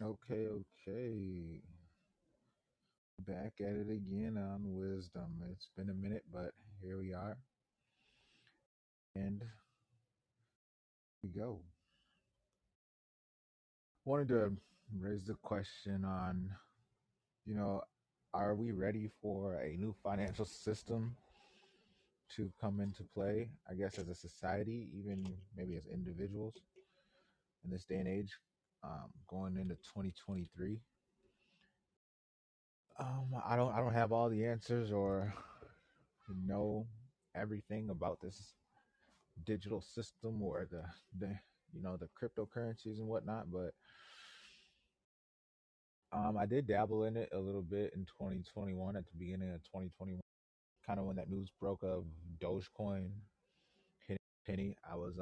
Okay, okay. Back at it again on wisdom. It's been a minute, but here we are. And we go. Wanted to raise the question on, you know, are we ready for a new financial system to come into play? I guess as a society, even maybe as individuals in this day and age, going into 2023. I don't have all the answers or know everything about this digital system or the cryptocurrencies and whatnot, but I did dabble in it a little bit in 2021, at the beginning of 2021, kind of when that news broke of Dogecoin hitting penny.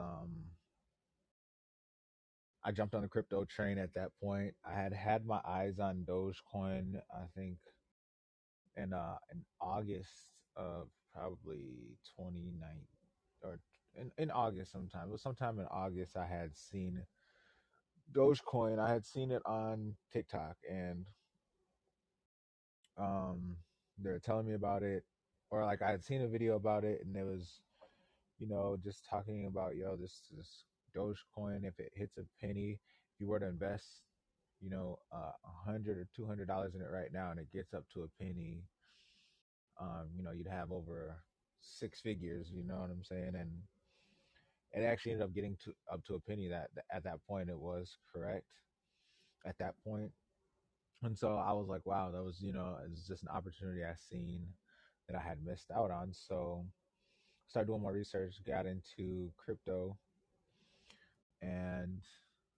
I jumped on the crypto train at that point. I had had my eyes on Dogecoin, I think, in August of probably 29, or in August sometime. It was sometime in August I had seen Dogecoin. I had seen it on TikTok, and um, they were telling me about it, or like I had seen a video about it, and it was, just talking about, this Dogecoin. If it hits a penny, if you were to invest, $100 or $200 in it right now, and it gets up to a penny, you'd have over six figures. You know what I'm saying? And it actually ended up getting to up to a penny. That at that point it was correct at that point. And so I was like, wow, that was, it's just an opportunity I seen that I had missed out on. So started doing more research, got into crypto, and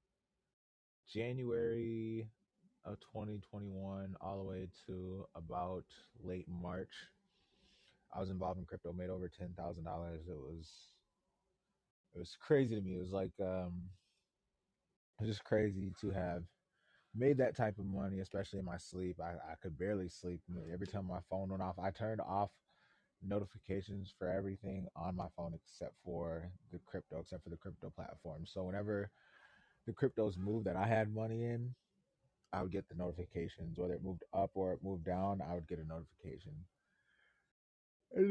January of 2021 all the way to about late March, I was involved in crypto, made over $10,000. It was crazy to me. It was like it was just crazy to have made that type of money, especially in my sleep. I could barely sleep. Every time my phone went off, I turned off notifications for everything on my phone except for the crypto platform. So whenever the cryptos moved that I had money in, I would get the notifications. Whether it moved up or it moved down, I would get a notification. And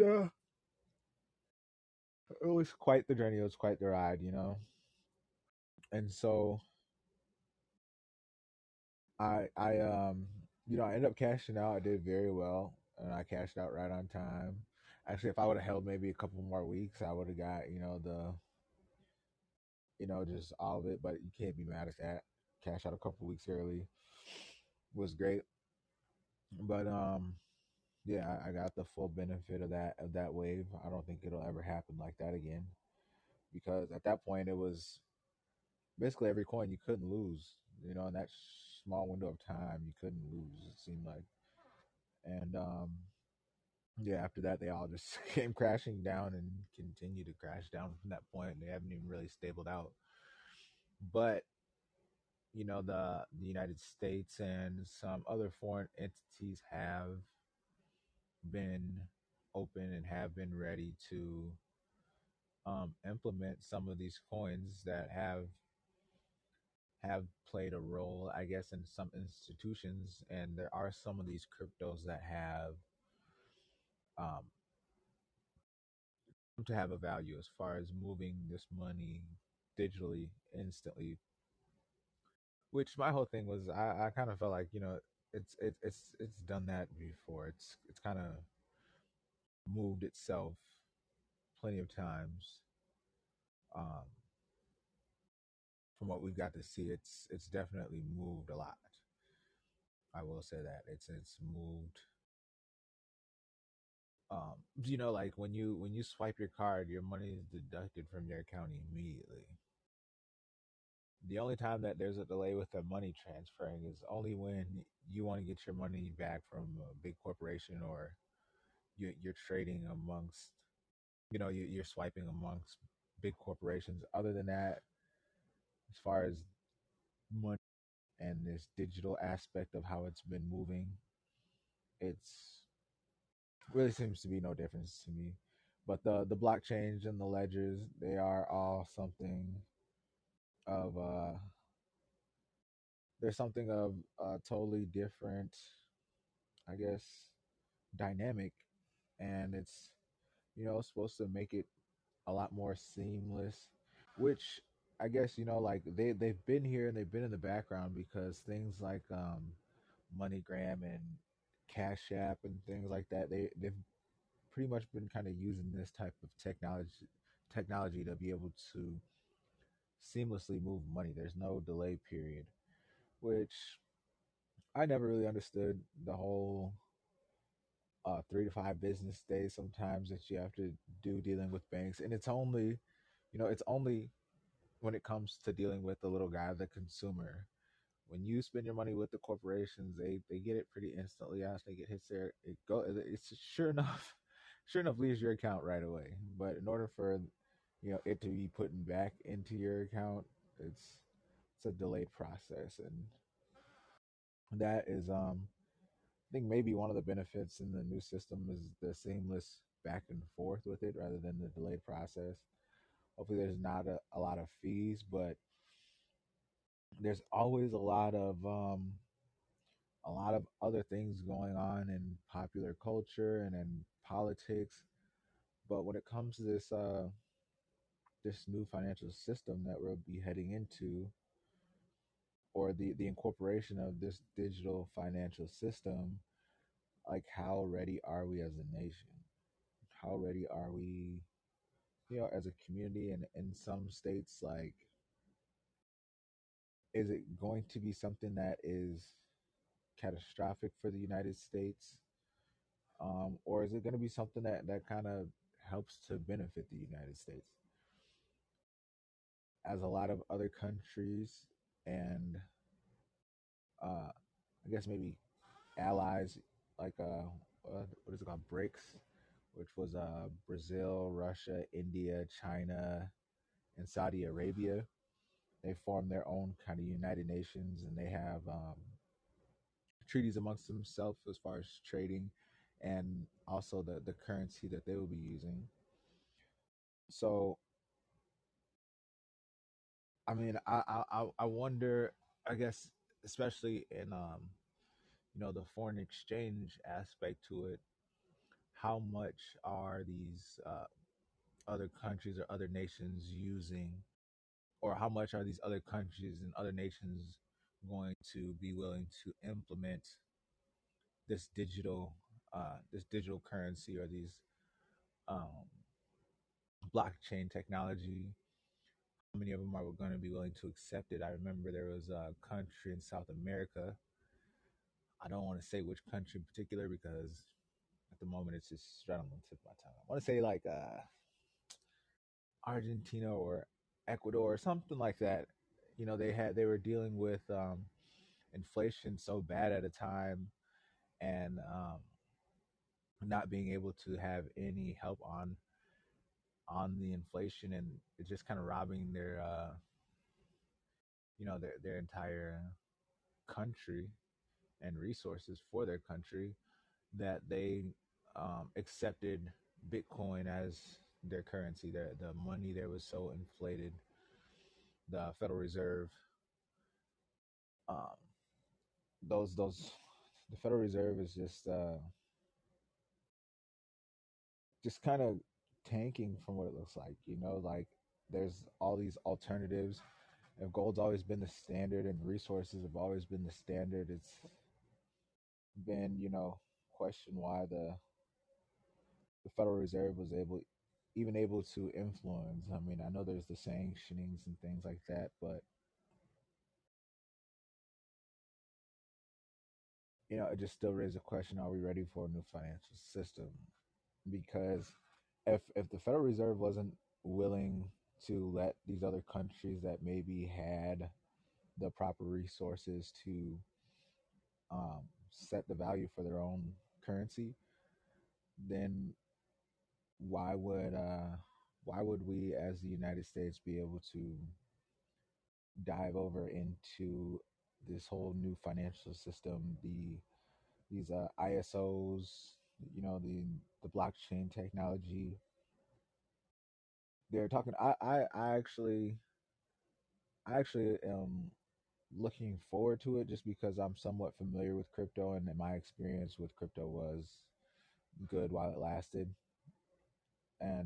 it was quite the journey. It was quite the ride. And so I ended up cashing out. I did very well, and I cashed out right on time. Actually, if I would have held maybe a couple more weeks, I would have got just all of it. But you can't be mad at that. Cash out a couple weeks early was great. But yeah, I got the full benefit of that wave. I don't think it'll ever happen like that again, because at that point it was basically every coin you couldn't lose. In that small window of time, you couldn't lose. It seemed like, and yeah, after that they all just came crashing down and continue to crash down from that point. They haven't even really stabled out. But the United States and some other foreign entities have been open and have been ready to implement some of these coins that have played a role, I guess, in some institutions. And there are some of these cryptos that have um, to have a value as far as moving this money digitally instantly. Which my whole thing was, I kind of felt like, it's done that before. It's kind of moved itself plenty of times. Um, from what we've got to see, it's definitely moved a lot. I will say that it's moved. Like when you swipe your card, your money is deducted from your account immediately. The only time that there's a delay with the money transferring is only when you want to get your money back from a big corporation, or you're trading amongst, you're swiping amongst big corporations. Other than that, as far as money and this digital aspect of how it's been moving, it's really seems to be no difference to me. But the blockchains and the ledgers, they are all something of there's something of a totally different, I guess, dynamic, and it's supposed to make it a lot more seamless, which I guess like they've been here and they've been in the background because things like MoneyGram and Cash App and things like that they've pretty much been kind of using this type of technology to be able to seamlessly move money. There's no delay period, which I never really understood the whole 3 to 5 business days sometimes that you have to do dealing with banks, and it's only when it comes to dealing with the little guy, the consumer. When you spend your money with the corporations, they get it pretty instantly after they get hits there. It's sure enough, sure enough leaves your account right away. But in order for it to be put back into your account, it's a delayed process, and that is I think maybe one of the benefits in the new system is the seamless back and forth with it rather than the delayed process. Hopefully, there's not a lot of fees, but there's always a lot of other things going on in popular culture and in politics. But when it comes to this new financial system that we'll be heading into, or the incorporation of this digital financial system, like how ready are we as a nation? How ready are we, as a community? And in some states, like, is it going to be something that is catastrophic for the United States? Or is it going to be something that kind of helps to benefit the United States? As a lot of other countries and I guess maybe allies like what is it called, BRICS, which was Brazil, Russia, India, China, and Saudi Arabia. They formed their own kind of United Nations, and they have treaties amongst themselves as far as trading and also the currency that they will be using. So, I mean, I wonder. I guess especially in the foreign exchange aspect to it, how much are these other countries or other nations using, or how much are these other countries and other nations going to be willing to implement this digital currency or these um, blockchain technology? How many of them are going to be willing to accept it? I remember there was a country in South America. I don't want to say which country in particular because at the moment it's just right on the tip of my tongue. I want to say like Argentina or Ecuador or something like that. They were dealing with inflation so bad at a time, and not being able to have any help on the inflation, and it's just kind of robbing their entire country and resources for their country, that they accepted Bitcoin as their currency. The money there was so inflated. The Federal Reserve, um, those the Federal Reserve is just kind of tanking from what it looks like. Like there's all these alternatives. If gold's always been the standard and resources have always been the standard, it's been questioned why the Federal Reserve was able to influence. I mean, I know there's the sanctionings and things like that, but it just still raises a question: are we ready for a new financial system? Because if the Federal Reserve wasn't willing to let these other countries that maybe had the proper resources to set the value for their own currency, then why would uh, why would we as the United States be able to dive over into this whole new financial system, these ISOs, the blockchain technology? They're talking. I actually am. looking forward to it just because I'm somewhat familiar with crypto and my experience with crypto was good while it lasted. And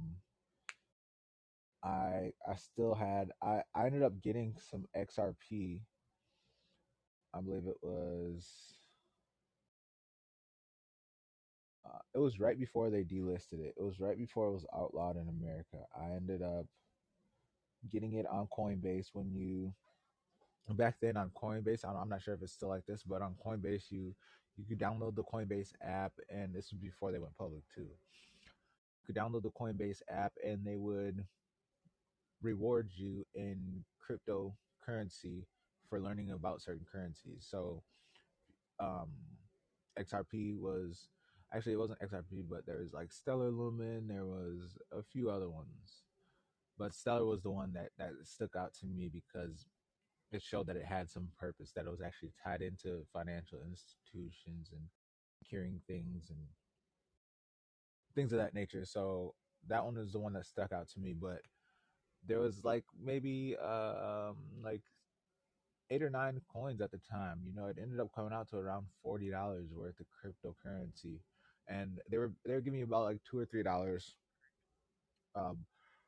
I still had I ended up getting some XRP. I believe it was right before they delisted it. It was right before it was outlawed in America. I ended up getting it on Coinbase when you back then on Coinbase. I'm not sure if it's still like this, but on Coinbase you could download the Coinbase app, and this was before they went public too. You could download the Coinbase app, and they would reward you in cryptocurrency for learning about certain currencies. So um, XRP was actually, it wasn't XRP, but there was like Stellar Lumen. There was a few other ones, but Stellar was the one that stuck out to me because it showed that it had some purpose, that it was actually tied into financial institutions and securing things and things of that nature. So that one is the one that stuck out to me. But there was like maybe like 8 or 9 coins at the time. You know, it ended up coming out to around $40 worth of cryptocurrency, and they were giving you about like $2 or $3 um,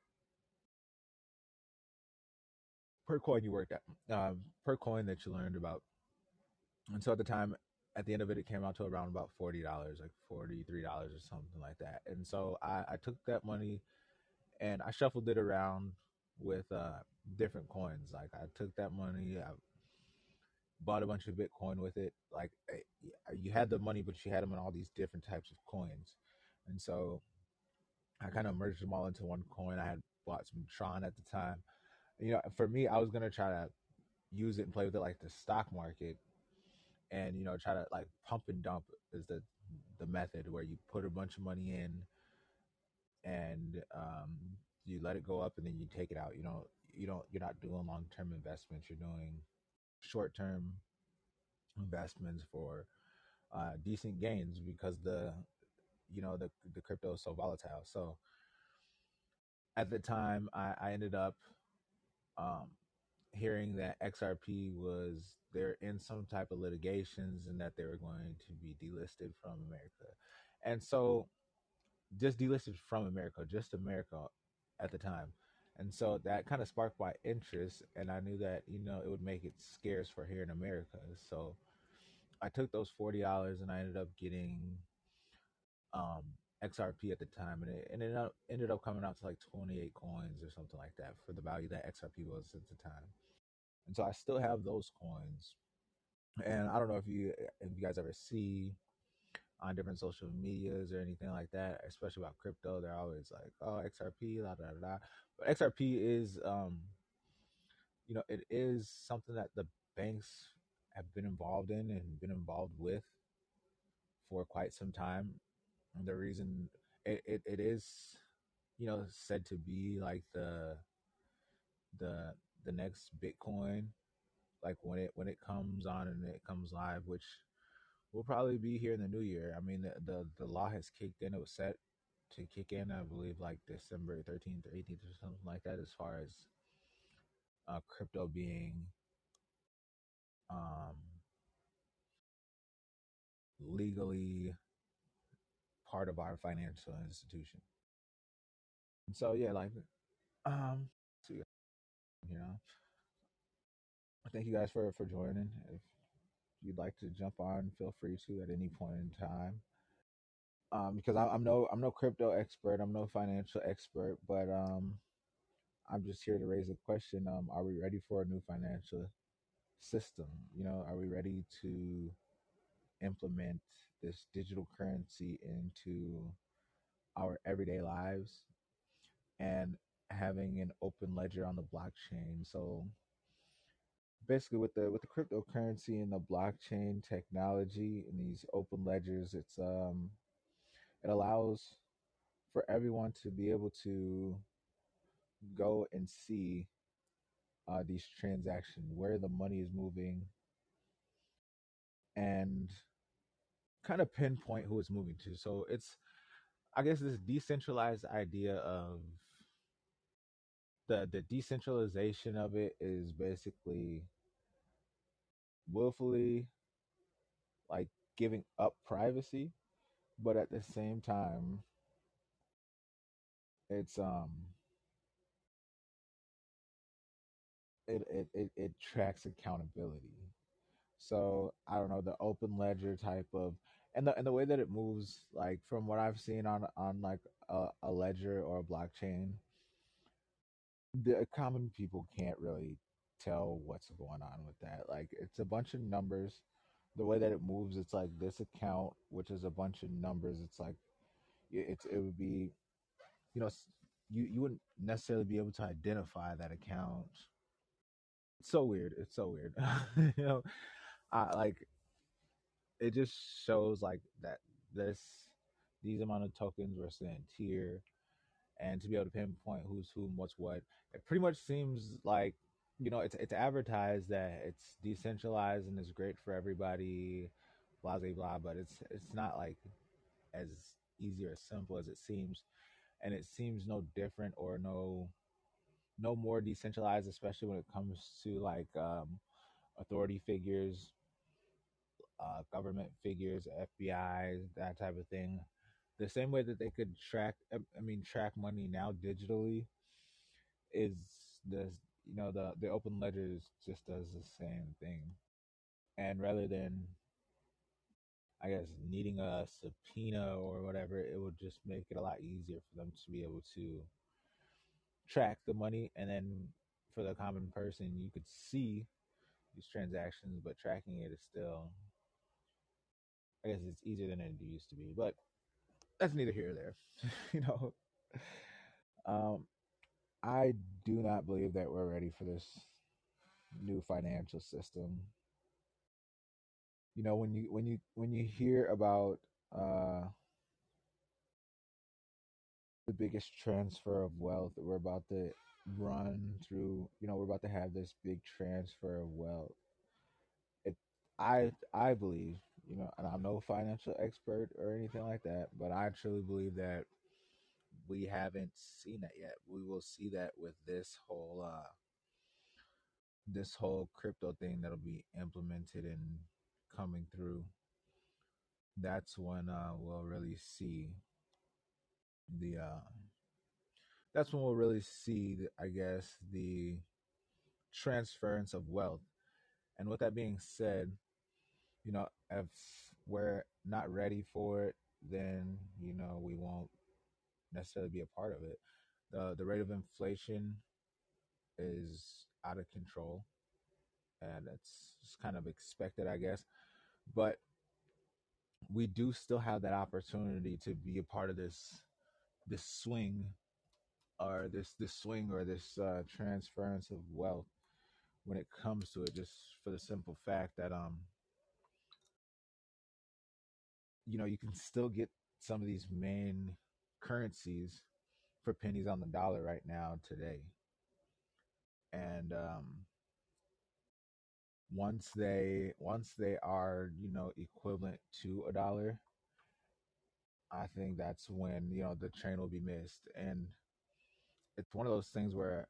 per coin you worked at, per coin that you learned about. And so at the time, at the end of it, it came out to around about $40, like $43 or something like that. And so I took that money and I shuffled it around with different coins. Like I took that money, I bought a bunch of Bitcoin with it. Like you had the money, but you had them in all these different types of coins. And so I kind of merged them all into one coin. I had bought some Tron at the time. You know, for me, I was gonna try to use it and play with it like the stock market, and you know, try to like pump and dump is the method where you put a bunch of money in and you let it go up and then you take it out. You know, you're not doing long term investments. You're doing short term investments for decent gains because the crypto is so volatile. So at the time, I ended up um, hearing that XRP was they're in some type of litigations and that they were going to be delisted from America, and so just delisted from America, just America at the time. And so that kind of sparked my interest, and I knew that it would make it scarce for here in America. So I took those $40 and I ended up getting um, XRP at the time, and it ended up coming out to like 28 coins or something like that for the value that XRP was at the time. And so I still have those coins. And I don't know if you guys ever see on different social medias or anything like that, especially about crypto, they're always like, "Oh, XRP, la da da da." But XRP is, it is something that the banks have been involved in and been involved with for quite some time. And the reason it is, said to be like the the next Bitcoin, like when it comes on and it comes live, which will probably be here in the new year. I mean, the law has kicked in. It was set to kick in, I believe, like December 13th or 18th or something like that, as far as crypto being um, legally part of our financial institution. And so yeah, like so, you know, thank you guys for joining. If you'd like to jump on, feel free to at any point in time. Because I'm no crypto expert, I'm no financial expert, but I'm just here to raise a question. Are we ready for a new financial system? Are we ready to implement this digital currency into our everyday lives and having an open ledger on the blockchain? So basically, with the cryptocurrency and the blockchain technology and these open ledgers, it allows for everyone to be able to go and see these transactions, where the money is moving, and kind of pinpoint who it's moving to. So it's, I guess, this decentralized idea of the decentralization of it is basically willfully like giving up privacy, but at the same time, it's it tracks accountability. So I don't know, the open ledger type of, and the way that it moves, like from what I've seen on like a ledger or a blockchain, the common people can't really tell what's going on with that. Like it's a bunch of numbers. The way that it moves, it's like this account, which is a bunch of numbers. It's like it would be, you know, you wouldn't necessarily be able to identify that account. It's so weird. It's so weird. you know, I like it just shows like that this these amount of tokens were sent here, and to be able to pinpoint who's whom, what's what, it pretty much seems like, it's advertised that it's decentralized and it's great for everybody, blah blah blah, but it's not like as easy or simple as it seems, and it seems no different or no more decentralized, especially when it comes to like authority figures, government figures, FBI, that type of thing. The same way that they could track money now digitally is the the open ledgers just does the same thing. And rather than, I guess, needing a subpoena or whatever, it would just make it a lot easier for them to be able to track the money. And then for the common person, you could see these transactions, but tracking it is still, I guess, it's easier than it used to be. But that's neither here or there. you know, um, I do not believe that we're ready for this new financial system. When you hear about uh, the biggest transfer of wealth that we're about to run through, we're about to have this big transfer of wealth. It, I believe, and I'm no financial expert or anything like that, but I truly believe that we haven't seen that yet. We will see that with this whole crypto thing that'll be implemented and coming through. That's when we'll really see the that's when we'll really see I guess the transference of wealth. And with that being said, if we're not ready for it, then we won't necessarily be a part of it. The rate of inflation is out of control, and it's just kind of expected, I guess. But we do still have that opportunity to be a part of this swing, or this swing, or this transference of wealth when it comes to it, just for the simple fact that you can still get some of these main currencies for pennies on the dollar right now today. And once they are equivalent to a dollar, I think that's when the train will be missed. And it's one of those things where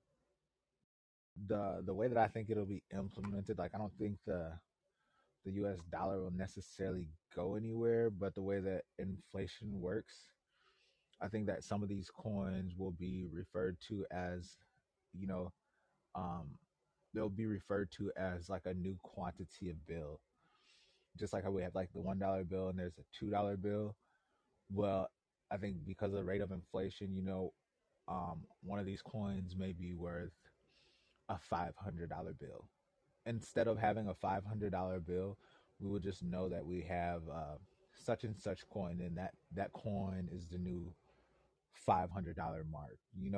the way that I think it'll be implemented, like I don't think the US dollar will necessarily go anywhere, but the way that inflation works, I think that some of these coins will be referred to as, you know, um, they'll be referred to as like a new quantity of bill. Just like how we have like the $1 bill and there's a $2 bill. Well, I think because of the rate of inflation, one of these coins may be worth a $500 bill. Instead of having a $500 bill, we would just know that we have such and such coin, and that coin is the new $500 mark.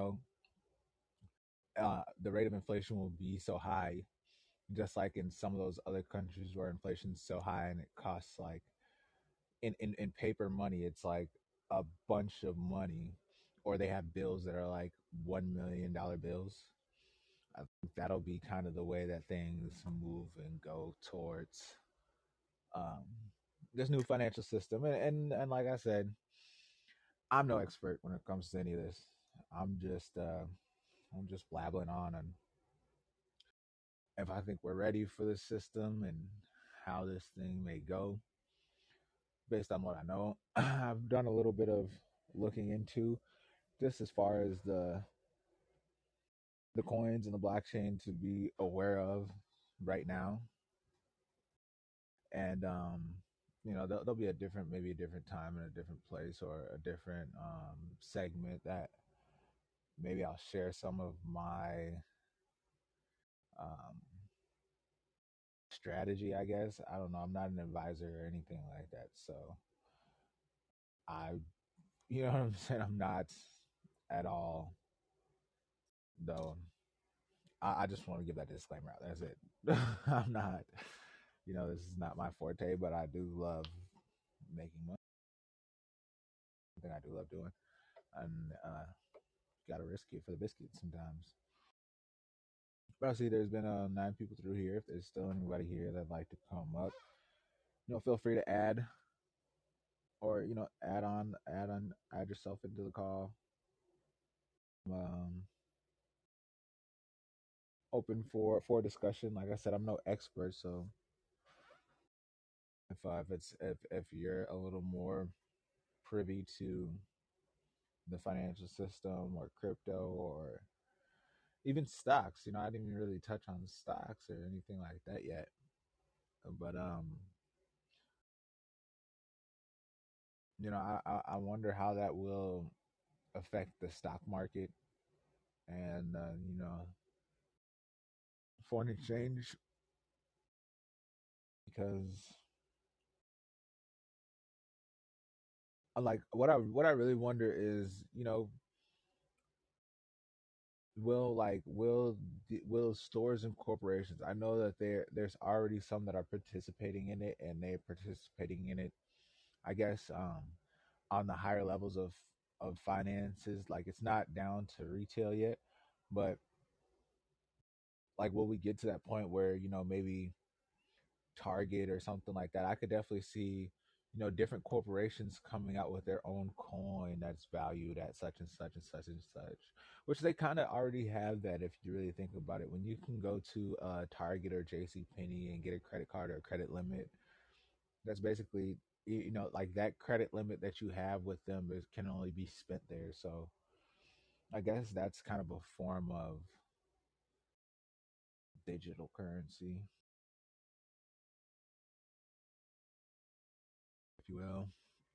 The rate of inflation will be so high, just like in some of those other countries where inflation's so high and it costs like in paper money, it's like a bunch of money, or they have bills that are like $1 million bills. I think that'll be kind of the way that things move and go towards um, this new financial system. And like I said, I'm no expert when it comes to any of this. I'm just I'm just blabbling on, and if I think we're ready for the system and how this thing may go based on what I know. I've done a little bit of looking into just as far as the coins and the blockchain to be aware of right now. And there'll be a different, maybe a different time and a different place or a different segment that maybe I'll share some of my um, strategy, I guess. I don't know. I'm not an advisor or anything like that. So I, you know what I'm saying? I'm not at all, though. I just want to give that disclaimer out. That's it. I'm not, this is not my forte, but I do love making money. Something I do love doing. And gotta risk it for the biscuits sometimes. But I see there's been 9 people through here. If there's still anybody here that'd like to come up, feel free to add or add yourself into the call. Um, Open for discussion. Like I said, I'm no expert, so if you're a little more privy to the financial system or crypto or even stocks, I didn't even really touch on stocks or anything like that yet. But I wonder how that will affect the stock market and foreign exchange because like what I really wonder is will stores and corporations, I know that there's already some that are participating in it and they're participating in it, I guess, on the higher levels of finances. Like it's not down to retail yet, but like will we get to that point where maybe Target or something like that? I could definitely see different corporations coming out with their own coin that's valued at such and such and such and such, which they kind of already have that if you really think about it. When you can go to Target or JC Penney and get a credit card or a credit limit, that's basically like that credit limit that you have with them can only be spent there. So I guess that's kind of a form of digital currency, if you will.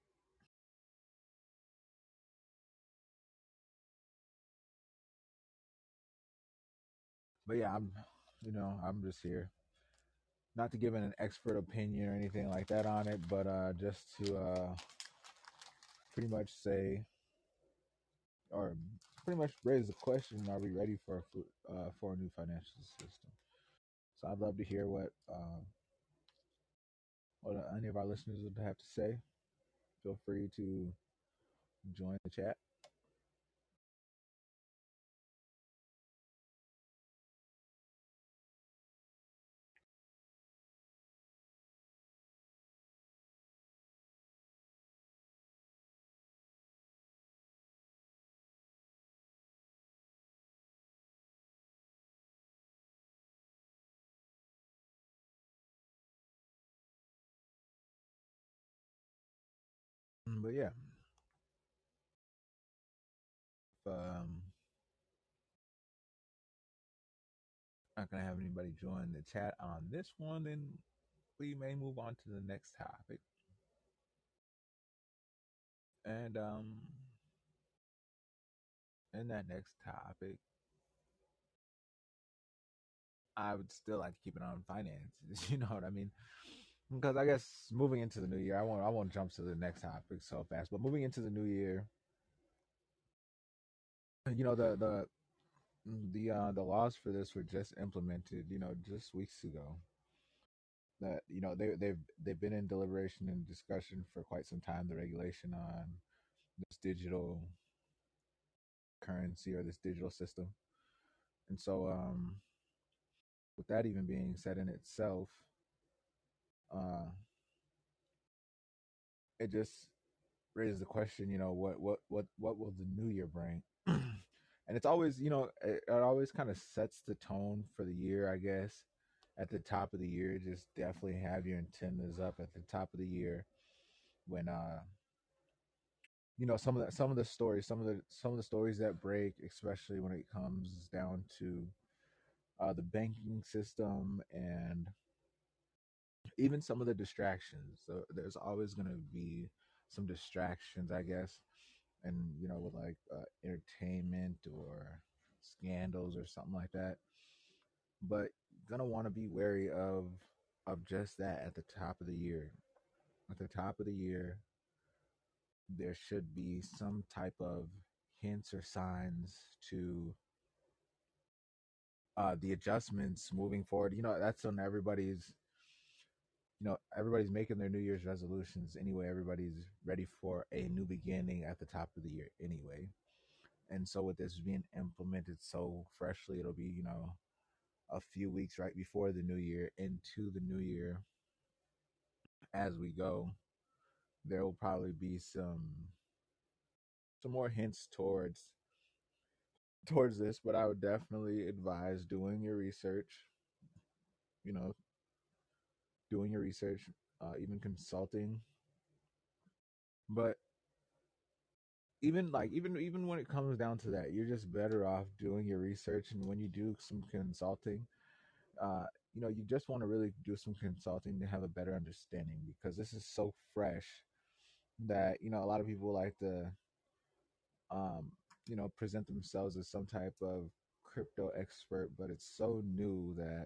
But yeah, I'm just here not to give an expert opinion or anything like that on it, but just to pretty much say or pretty much raise the question: are we ready for a new financial system? So I'd love to hear what any of our listeners would have to say. Feel free to join the chat. But yeah, if not gonna have anybody join the chat on this one, then we may move on to the next topic. And in that next topic, I would still like to keep it on finances. You know what I mean? Because I guess moving into the new year, I won't jump to the next topic so fast. But moving into the new year, the laws for this were just implemented. Just weeks ago. That they've been in deliberation and discussion for quite some time. The regulation on this digital currency or this digital system, and so with that even being said in itself, uh, it just raises the question, what will the new year bring? And it's always, it always kind of sets the tone for the year, I guess. At the top of the year, just definitely have your antennas up at the top of the year when some of the stories, some of the stories that break, especially when it comes down to the banking system and even some of the distractions. So there's always going to be some distractions, I guess, and with like entertainment or scandals or something like that. But gonna want to be wary of just that at the top of the year. At the top of the year, there should be some type of hints or signs to the adjustments moving forward. That's when everybody's making their New Year's resolutions anyway. Everybody's ready for a new beginning at the top of the year anyway. And so with this being implemented so freshly, it'll be, a few weeks right before the new year into the new year. As we go, there will probably be some more hints towards this, but I would definitely advise doing your research, you know, doing your research, even consulting. But even when it comes down to that, you're just better off doing your research. And when you do some consulting, uh, you just want to really do some consulting to have a better understanding, because this is so fresh that a lot of people like to um, present themselves as some type of crypto expert, but it's so new that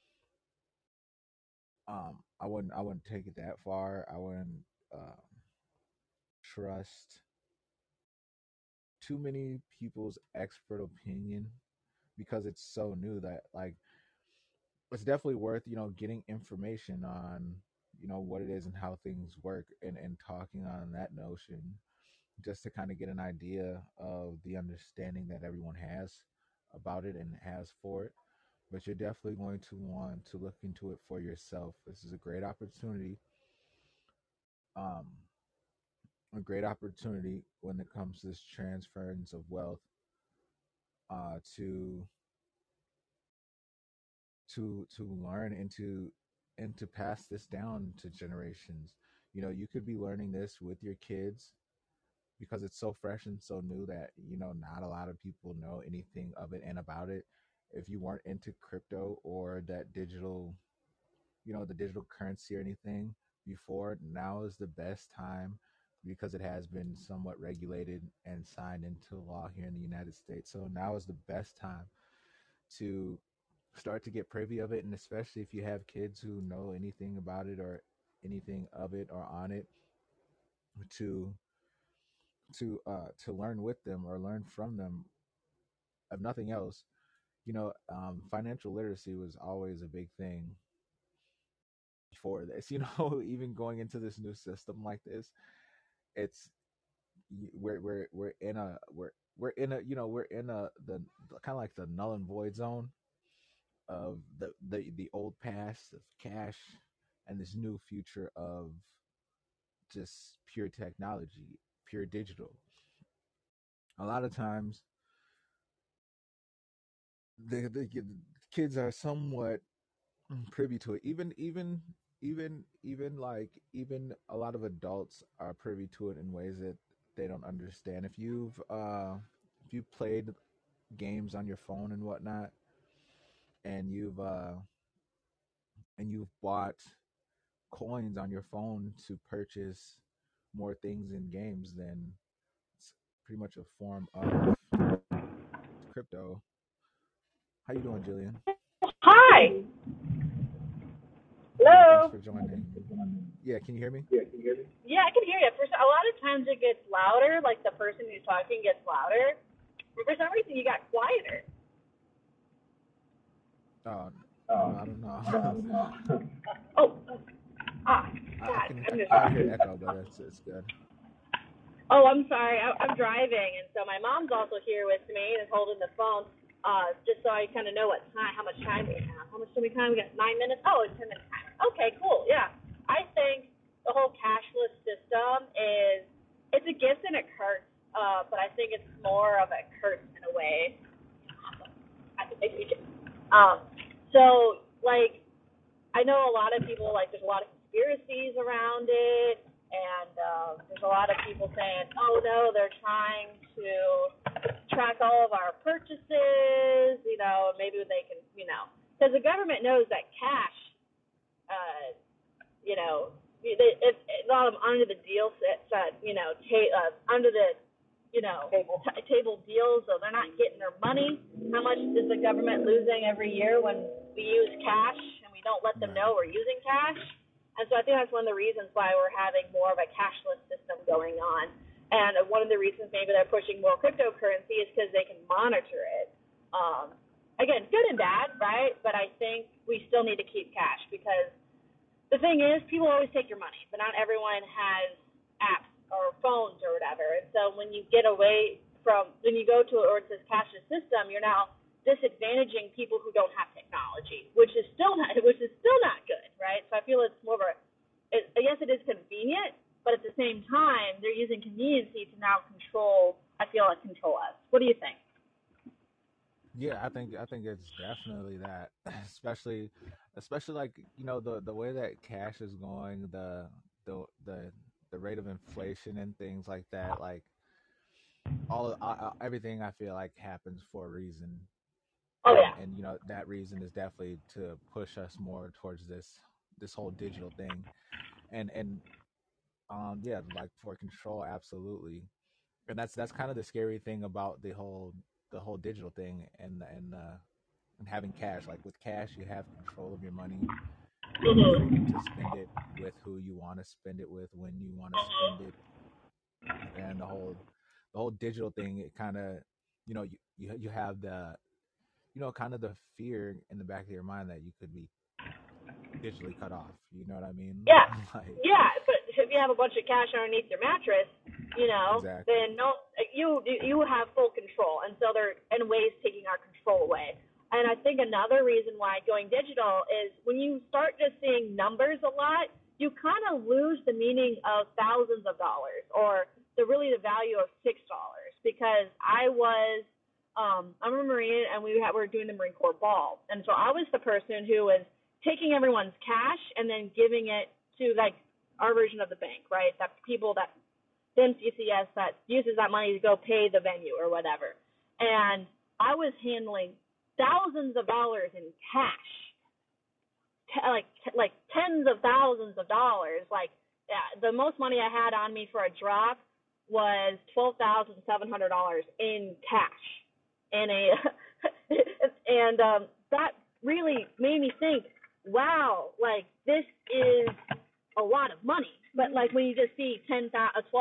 I wouldn't take it that far. I wouldn't trust too many people's expert opinion, because it's so new that, like, it's definitely worth getting information on what it is and how things work, and talking on that notion, just to kind of get an idea of the understanding that everyone has about it and has for it. But you're definitely going to want to look into it for yourself. This is um, a great opportunity when it comes to this transference of wealth, to learn and to pass this down to generations. You could be learning this with your kids, because it's so fresh and so new that not a lot of people know anything of it and about it. If you weren't into crypto or that digital, the digital currency or anything before, now is the best time, because it has been somewhat regulated and signed into law here in the United States. So now is the best time to start to get privy of it, and especially if you have kids who know anything about it or anything of it or on it, to to learn with them or learn from them. If nothing else, financial literacy was always a big thing before this. Even going into this new system like this, it's we're in a we're in the kind of like the null and void zone of the old past of cash and this new future of just pure technology, pure digital. A lot of times, the kids are somewhat privy to it. Even a lot of adults are privy to it in ways that they don't understand. If you've played games on your phone and whatnot, and you've bought coins on your phone to purchase more things in games, then it's pretty much a form of crypto. How you doing, Jillian? Hi. Yeah, thanks Hello. for joining. Yeah, can you hear me? Yeah, I can hear you. A lot of times it gets louder, like the person who's talking gets louder. But for some reason you got quieter. Oh, I don't know. Oh, I God, can I'm just. kind of hear echo, but it's good. Oh, I'm sorry. I'm driving, and so my mom's also here with me and is holding the phone. Just so I kind of know how much time we have. How much do we time? We got 9 minutes. Oh, it's 10 minutes time. Okay, cool. Yeah, I think the whole cashless system it's a gift and a curse. but I think it's more of a curse in a way. So like I know a lot of people like there's a lot of conspiracies around it, and there's a lot of people saying, oh no, they're trying to track all of our purchases, maybe they can, because the government knows that cash, you know, it's a lot of under the deal set, under the table deals, so they're not getting their money. How much is the government losing every year when we use cash and we don't let them know we're using cash? And so I think that's one of the reasons why we're having more of a cashless system going on. And one of the reasons maybe they're pushing more cryptocurrency is because they can monitor it. Again, good and bad, right? But I think we still need to keep cash because the thing is, people always take your money, but not everyone has apps or phones or whatever. And so when you get away from, when you go to this cashless system, you're now disadvantaging people who don't have technology, which is still not good, right? So I feel it's more of I guess it is convenient, but at the same time, they're using conveniency to now control us. What do you think? Yeah, I think it's definitely that, especially like the way that cash is going, the the the rate of inflation and things like that, like everything I feel like happens for a reason, Oh yeah. and that reason is definitely to push us more towards this whole digital thing, and yeah, like for control, absolutely, and that's kind of the scary thing about the whole digital thing and having cash. Like with cash, you have control of your money. You have the freedom to spend it with who you want to spend it with, when you want to spend it, and the whole digital thing. It kind of, you have the, kind of the fear in the back of your mind that you could be digitally cut off. You know what I mean? Yeah, Like, yeah. But if you have a bunch of cash underneath your mattress, exactly. then you have full control, and so they're in ways taking our control away. And I think another reason why going digital is when you start just seeing numbers a lot, you kind of lose the meaning of thousands of dollars or the value of $6 because I'm a Marine and we were doing the Marine Corps ball, and so I was the person who was taking everyone's cash and then giving it to like our version of the bank, right? That people that MCCS that uses that money to go pay the venue or whatever. And I was handling thousands of dollars in cash, like tens of thousands of dollars. Like the most money I had on me for a drop was $12,700 in cash, and that really made me think, wow, like this is a lot of money. But like when you just see $12,000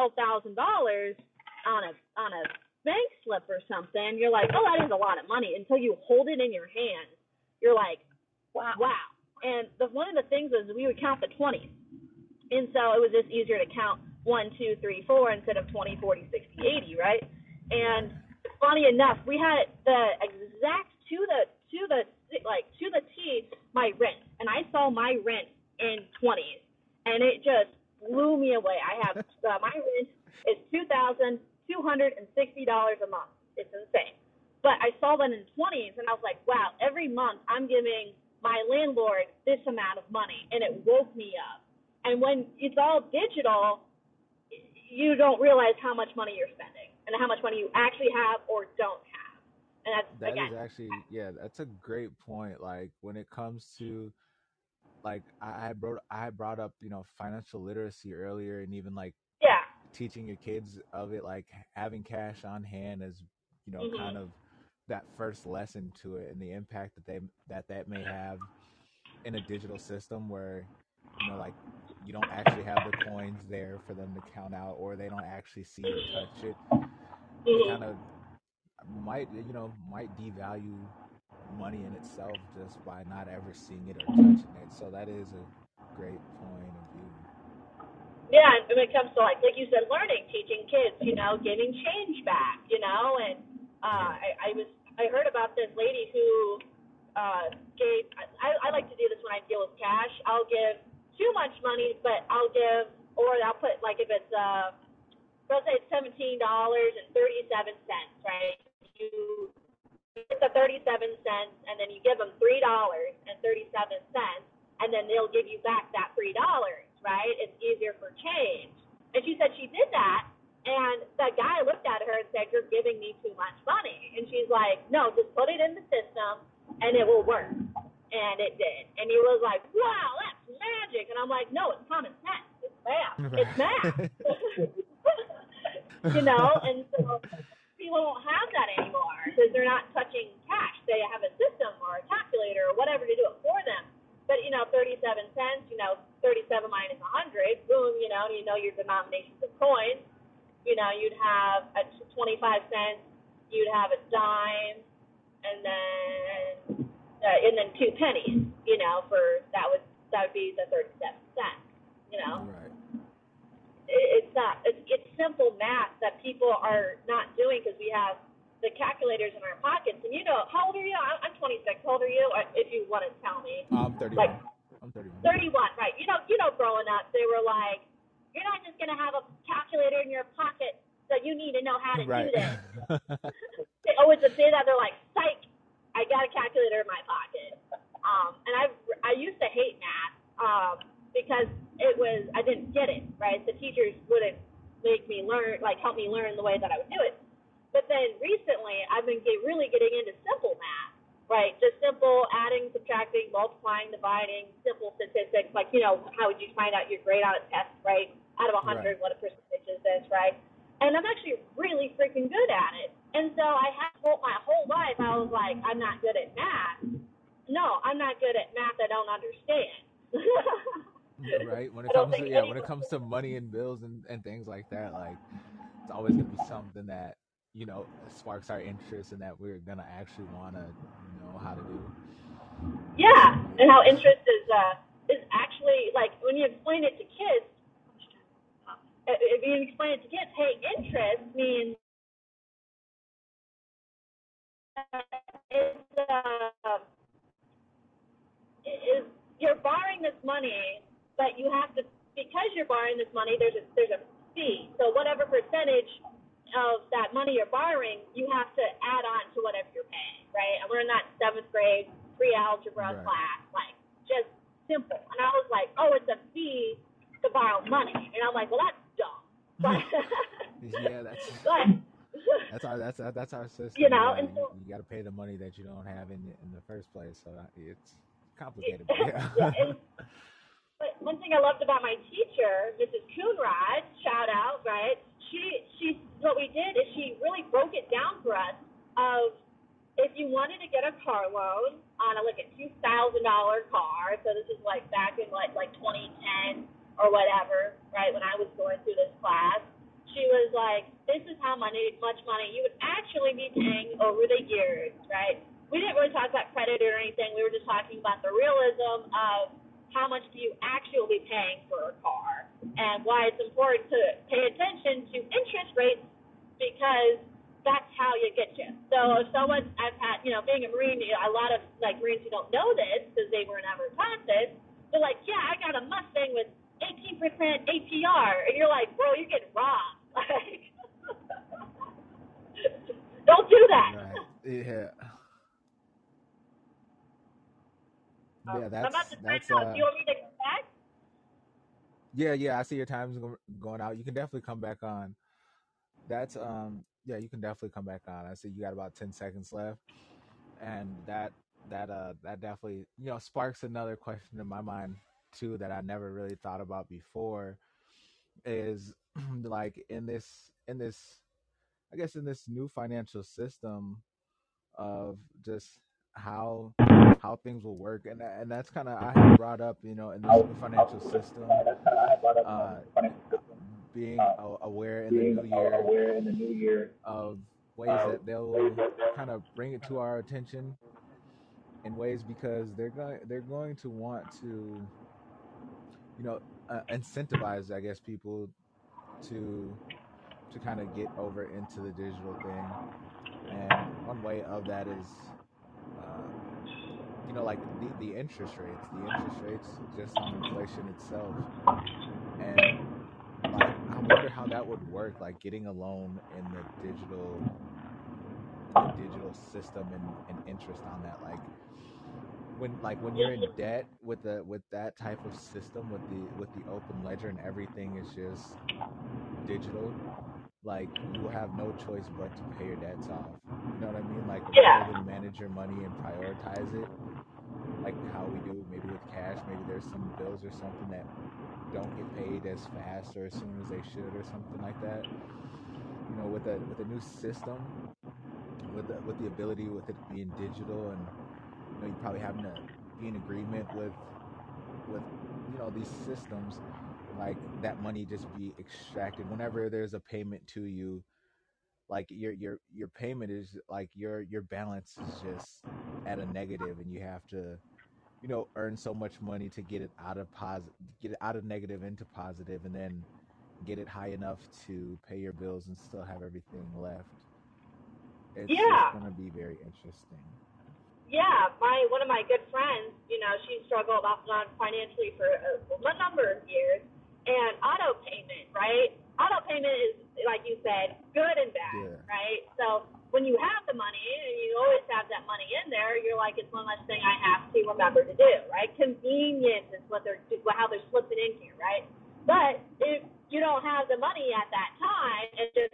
on a bank slip or something, you're like, oh, that is a lot of money. Until you hold it in your hands, you're like, wow. And one of the things was we would count the 20s, and so it was just easier to count 1, 2, 3, 4 instead of 20, 40, 60, 80, right? And funny enough, we had the exact to the T my rent, and I saw my rent in 20s, and it just blew me away. I have my rent is $2,260 a month. It's insane. But I saw that in 20s, and I was like, wow, every month I'm giving my landlord this amount of money, and it woke me up. And when it's all digital, you don't realize how much money you're spending and how much money you actually have or don't have. And That is actually, yeah, that's a great point. Like when it comes to, like, I brought up, financial literacy earlier, and even like yeah. teaching your kids of it, like having cash on hand is, kind of that first lesson to it, and the impact that may have in a digital system where, like you don't actually have the coins there for them to count out, or they don't actually see or touch it. It kind of might devalue money in itself just by not ever seeing it or touching it. So that is a great point of view. Yeah, and when it comes to like you said, learning, teaching kids, giving change back, and Yeah. I heard about this lady who gave. I like to do this when I deal with cash. I'll give too much money, but I'll put like if it's let's say it's $17.37, right? You get the 37 cents, and then you give them $3.37, and then they'll give you back that $3, right? It's easier for change. And she said she did that, and the guy looked at her and said, "You're giving me too much money." And she's like, "No, just put it in the system, and it will work." And it did. And he was like, "Wow, that's magic." And I'm like, "No, it's common sense. It's math. It's math." And so people don't have that anymore because they're not touching cash. They have a system or a calculator or whatever to do it for them. But 37 cents, 37 minus 100, boom, you know your denominations of coins. You'd have a 25 cents, you'd have a dime, and then 2 pennies. For that would be the 37 cents. Right. It's simple math that people are not doing because we have the calculators in our pockets. And how old are you? I'm 26. How old are you? If you want to tell me. I'm 31. I'm 31. 31, right? Growing up, they were like, "You're not just gonna have a calculator in your pocket, so you need to know how to do this." They always would say that. They're like, "Psych, I got a calculator in my pocket." And I used to hate math because I didn't get it, right? The teachers wouldn't make me learn, help me learn the way that I would do it. But then recently, I've been really getting into simple math, right? Just simple adding, subtracting, multiplying, dividing, simple statistics. How would you find out your grade on a test, right? Out of 100, Right. what a percentage is this, right? And I'm actually really freaking good at it. And so my whole life, I was like, I'm not good at math. No, I'm not good at math. I don't understand. Right. When it comes to money and bills and things like that, it's always gonna be something that sparks our interest and that we're gonna actually want to know how to do. Yeah, and how interest is actually when you explain it to kids. If you explain it to kids, hey, interest means is you're borrowing this money, but you have to, because you're borrowing this money, there's a fee. So whatever percentage of that money you're borrowing, you have to add on to whatever you're paying, right? I learned that in 7th grade pre-algebra class, just simple. And I was like, oh, it's a fee to borrow money, and I'm like, well, that's dumb. But Yeah, that's our system. and so you got to pay the money that you don't have in the first place. So it's complicated. But one thing I loved about my teacher, Mrs. Coonrod, shout out, right? She what we did is she really broke it down for us of if you wanted to get a car loan on a $2,000 car. So this is back in 2010 or whatever, right? When I was going through this class, she was like, "This is how much money you would actually be paying over the years," right? We didn't really talk about credit or anything. We were just talking about the realism of how much do you actually be paying for a car and why it's important to pay attention to interest rates because that's how you get you. So if I've had, being a Marine, a lot of Marines who don't know this because they were never taught this, they're like, "Yeah, I got a Mustang with 18% APR," and you're like, "Bro, you're getting robbed." Don't do that. Right. Yeah. Yeah, I'm about to sign out. Do you want me to come back? Yeah. I see your time's going out. You can definitely come back on. That's Yeah, you can definitely come back on. I see you got about 10 seconds left, and that definitely sparks another question in my mind too that I never really thought about before. Is in this I guess in this new financial system of just how things will work, and that's kind of I have brought up in this new financial system, uh, being aware in the new year of ways that they'll kind of bring it to our attention in ways because they're going to want to incentivize, I guess, people to kind of get over into the digital thing. And one way of that is the interest rates just on inflation itself, and how wonder how that would work, like getting a loan in the digital system and interest on that. Like when you're in debt with that type of system with the open ledger and everything is just digital, like you will have no choice but to pay your debts off. You know what I mean? Like rather Yeah. than manage your money and prioritize it, like how we do maybe with cash, maybe there's some bills or something that don't get paid as fast or as soon as they should or something like that. With a new system, with the ability with it being digital, and you probably having to be in agreement with these systems, like that money just be extracted whenever there's a payment to you. Like your payment is like your balance is just at a negative, and you have to earn so much money to get it out of negative into positive, and then get it high enough to pay your bills and still have everything left. It's Yeah. going to be very interesting. Yeah, my one of my good friends, she struggled off and on financially for a number of years, and auto payment, right? Auto payment is, like you said, good and bad, Yeah. right? So when you have the money and you always have that money in there, you're like, it's one less thing I have to remember to do, right? Convenience is how they're slipping in here, right? But if you don't have the money at that time, it just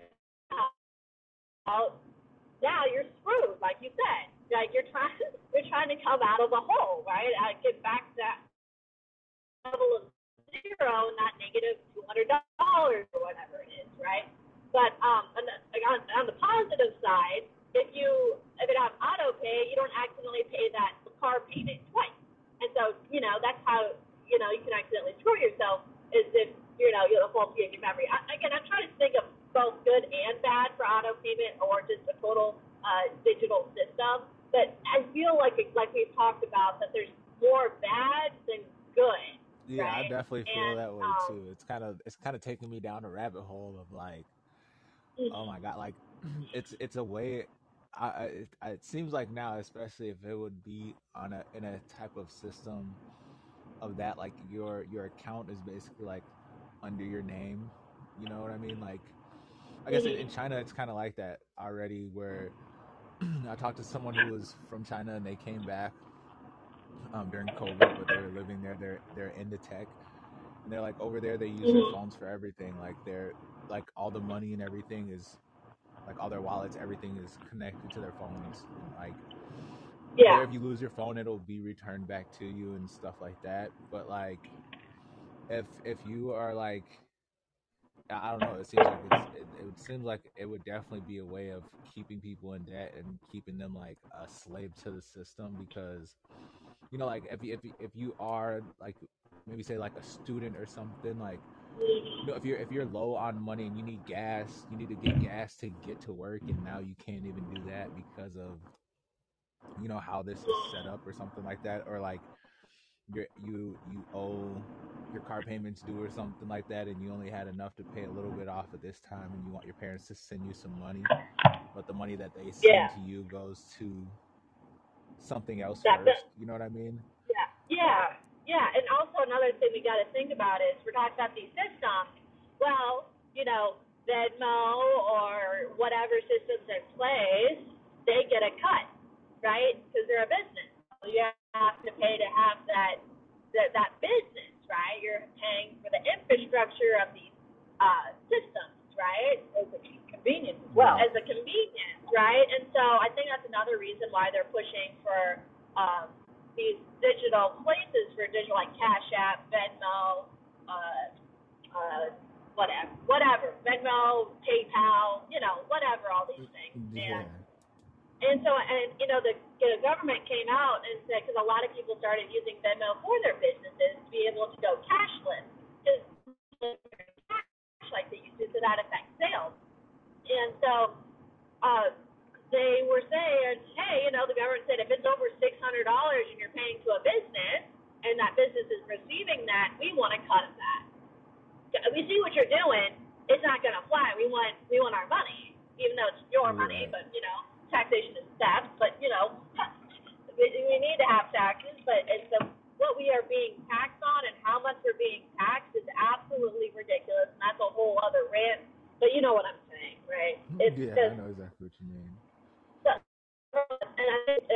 out, now you're screwed, like you said. Like you're trying to come out of the hole, right? Get back to that level of zero, not negative $200 or whatever it is, right? But on the positive side, if it has auto pay, you don't accidentally pay that car payment twice, and so that's how you can accidentally screw yourself is if you're faulty in your memory. Again, I'm trying to think of both good and bad for auto payment or just a total digital system. But I feel like we've talked about that there's more bad than good, Yeah, I right? definitely feel And that way too. It's kind of taking me down a rabbit hole of like, oh my god, like it's a way. It seems like now, especially if it would be on a in a type of system of that, like your account is basically like under your name. You know what I mean? Like I guess in China it's kind of like that already. Where I talked to someone who was from China and they came back during COVID, but they were living there. They're into tech, and they're like over there they use their phones for everything. Like they're like all the money and everything is like all their wallets, everything is connected to their phones, and like there, yeah, if you lose your phone, it'll be returned back to you and stuff like that. But like if you are like I don't know, it seems like it seems like it would definitely be a way of keeping people in debt and keeping them like a slave to the system, because like if you are like maybe say like a student or something, like if you're low on money and you need gas, you need to get gas to get to work, and now you can't even do that because of how this is set up or something like that, or like you owe your car payments due or something like that, and you only had enough to pay a little bit off at this time, and you want your parents to send you some money, but the money that they send yeah. to you goes to something else That first. You know what I mean? Yeah, yeah, yeah. And also another thing we got to think about is we're talking about these systems. Well, Venmo or whatever systems in place, they get a cut, right? Because they're a business. So you have to pay to have that business, right? You're paying for the infrastructure of these systems, right? As a convenience as well Yeah. as a convenience, right? And so I think that's another reason why they're pushing for um, these digital places for digital like Cash App, Venmo, uh, uh, whatever, Venmo, PayPal, whatever, all these things, and Yeah. the government came out and said because a lot of people started using Venmo for their businesses to be able to go cashless, because cash like they used to, so that affects sales, and so uh, they were saying, hey, the government said if it's over $600 and you're paying to a business and that business is receiving that, we want to cut that. We see what you're doing. It's not going to fly. We want our money, even though it's your money. Right. But taxation is theft. But we need to have taxes. But what we are being taxed on and how much we're being taxed is absolutely ridiculous, and that's a whole other It's Yeah, I just, know exactly what you mean. and I think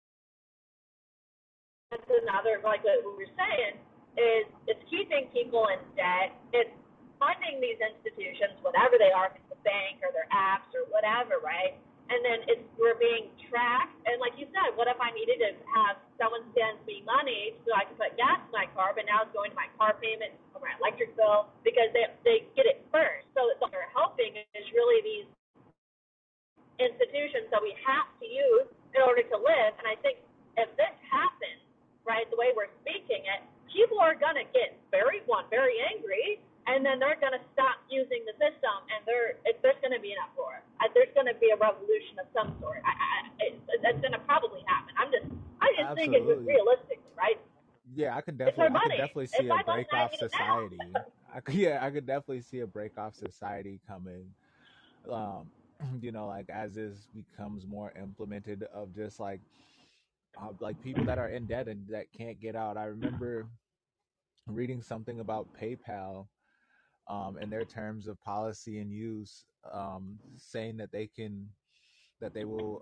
that's another, like what we were saying, is it's keeping people in debt. It's funding these institutions, whatever they are, if it's the bank or their apps or whatever, right? And then we're being tracked. And like you said, what if I needed to have someone send me money so I could put gas in my car, but now it's going to my car payment or my electric bill because they get it first. So it's what they're helping is really these institutions that we have to use in order to live. And I think if this happens, right, the way we're speaking it, people are going to get very angry, and then they're going to stop using the system, and there's going to be an uproar. There's going to be a revolution of some sort. That's going to probably happen. I just think it's Absolutely. realistically, right? Yeah, It's our I could money. definitely If see a I money, break I off need it now. society. Yeah, I could definitely see a break off society coming. Um, like as this becomes more implemented of just like people that are in debt and that can't get out. I remember reading something about PayPal, and their terms of policy and use, saying that they will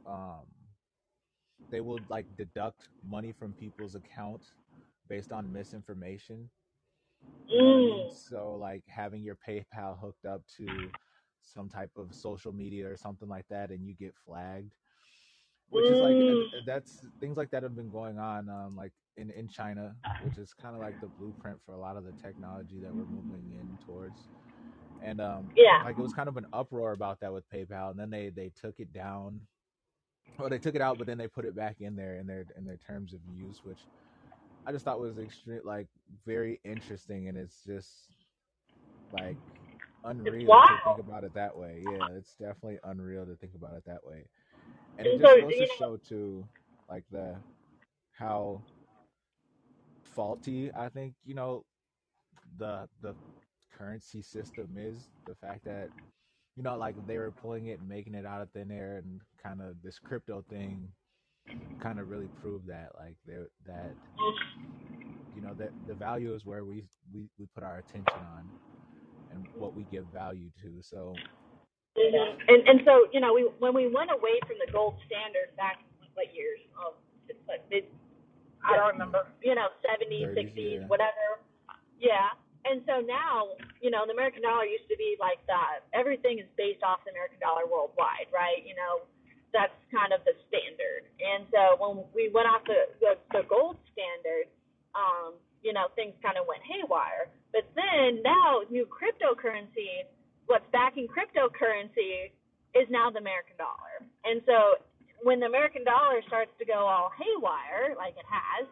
like deduct money from people's accounts based on misinformation. You know what I mean? Mm. So like having your PayPal hooked up to some type of social media or something like that, and you get flagged, which is like Mm. that's things like that have been going on, like in China, which is kind of like the blueprint for a lot of the technology that we're moving in towards. And Yeah. like it was kind of an uproar about that with PayPal, and then they took it down, or they took it out, but then they put it back in there in their terms of use, which I just thought was extreme, like very interesting, and it's just like It's unreal to think wild. about it that way. Yeah, it's definitely unreal to think about it that way, and it And so, just goes to show too, like the how faulty I think the currency system is. The fact that like they were pulling it and making it out of thin air, and kind of this crypto thing kind of really proved that like that that the value is where we put our attention on and what we give value to. So and so when we went away from the gold standard back in what years? It's like mid, I don't remember. 70s, 30s, 60s, yeah. whatever. Yeah. And so now, the American dollar used to be like that. Everything is based off the American dollar worldwide, right? That's kind of the standard. And so when we went off the gold standard, things kind of went haywire. But then now, new cryptocurrency, what's backing cryptocurrency is now the American dollar. And so when the American dollar starts to go all haywire, like it has,